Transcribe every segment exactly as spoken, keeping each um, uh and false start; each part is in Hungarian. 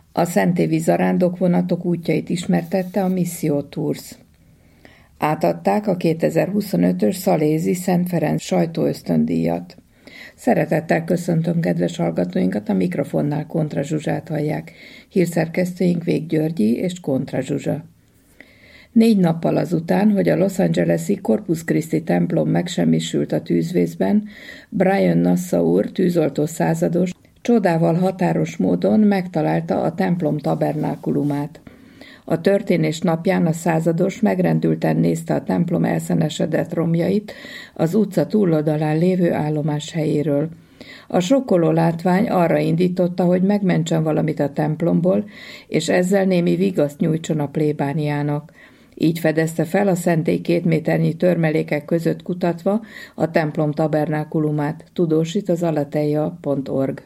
A szentévi zarándokvonatok útjait ismertette a Missio Tours. Átadták a kétezer-huszonötös Szalézi Szent Ferenc sajtóösztöndíjat. Szeretettel köszöntöm kedves hallgatóinkat, a mikrofonnál Kontra Zsuzsát hallják. Hírszerkesztőink Vég Györgyi és Kontra Zsuzsa. Négy nappal azután, hogy a Los Angeles-i Corpus Christi templom megsemmisült a tűzvészben, Brian Nassau tűzoltó százados csodával határos módon megtalálta a templom tabernákulumát. A történés napján a százados megrendülten nézte a templom elszenesedett romjait az utca túloldalán lévő állomás helyéről. A sokkoló látvány arra indította, hogy megmentsen valamit a templomból, és ezzel némi vigaszt nyújtson a plébániának. Így fedezte fel a szentély két méternyi törmelékek között kutatva a templom tabernákulumát, tudósít az alateja pont org.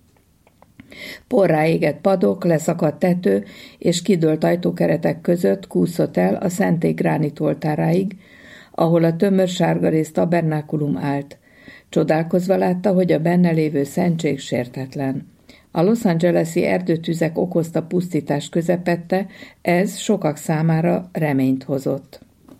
Porrá égett padok, leszakadt tető és kidőlt ajtókeretek között kúszott el a szentély gránit oltáráig, ahol a tömör sárgarész tabernákulum állt. Csodálkozva látta, hogy a benne lévő szentség sértetlen. A Los Angeles-i erdőtüzek okozta pusztítás közepette, ez sokak számára reményt hozott.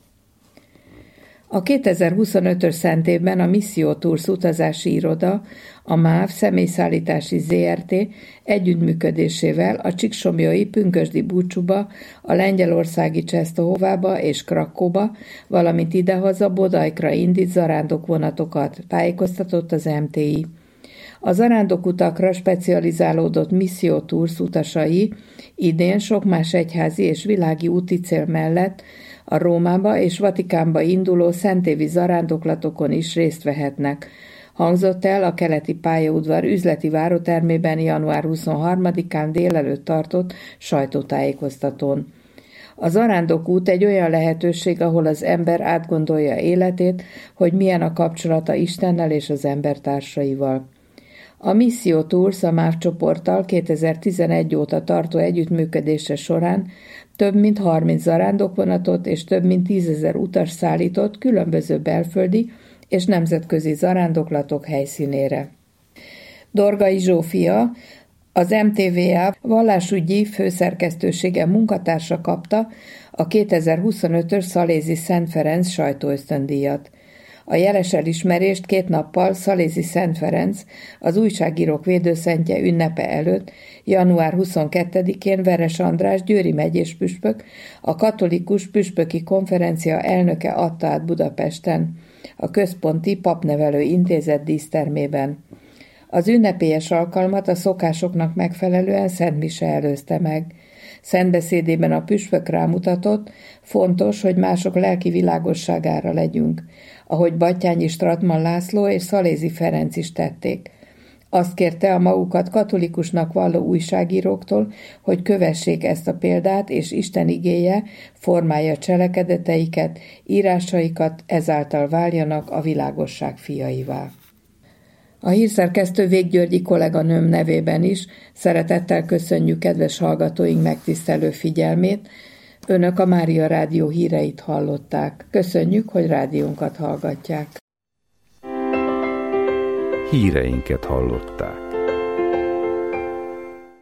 A kétezer-huszonötös szentévben a Missio Tours utazási iroda, a MÁV személyszállítási zé er té együttműködésével a csíksomlyai pünkösdi búcsúba, a lengyelországi Czestochovába és Krakóba, valamint idehaza Bodajkra indít zarándokvonatokat, tájékoztatott az em té i. A zarándokutakra specializálódott Missio Tours utasai idén sok más egyházi és világi úti cél mellett a Rómába és Vatikánba induló szentévi zarándoklatokon is részt vehetnek, hangzott el a keleti pályaudvar üzleti várótermében január huszonharmadikán délelőtt tartott sajtótájékoztatón. A zarándokút egy olyan lehetőség, ahol az ember átgondolja életét, hogy milyen a kapcsolata Istennel és az embertársaival. A Missio Tours a MÁV csoporttal kétezer-tizenegy óta tartó együttműködése során több mint harminc zarándokvonatot és több mint tízezer utas szállított különböző belföldi és nemzetközi zarándoklatok helyszínére. Dorgai Zsófia, az em té vé á vallásügyi főszerkesztősége munkatársa kapta a kétezer-huszonötös Szalézi Szent Ferenc sajtóösztöndíjat. A jeles elismerést két nappal Szalézi Szent Ferenc, az újságírók védőszentje ünnepe előtt, január huszonkettedikén Veres András győri megyés püspök, a katolikus püspöki konferencia elnöke adta át Budapesten, a Központi Papnevelő Intézet dísztermében. Az ünnepélyes alkalmat a szokásoknak megfelelően szentmise előzte meg. Szentbeszédében a püspök rámutatott, fontos, hogy mások lelki világosságára legyünk, ahogy Battyányi Stratman László és Szalézi Ferenc is tették. Azt kérte a magukat katolikusnak valló újságíróktól, hogy kövessék ezt a példát, és Isten igéje formálja cselekedeteiket, írásaikat, ezáltal váljanak a világosság fiaivá. A hírszerkesztő Vég Györgyi kolléganőm nevében is szeretettel köszönjük kedves hallgatóink megtisztelő figyelmét. Önök a Mária Rádió híreit hallották. Köszönjük, hogy rádiónkat hallgatják. Híreinket hallották.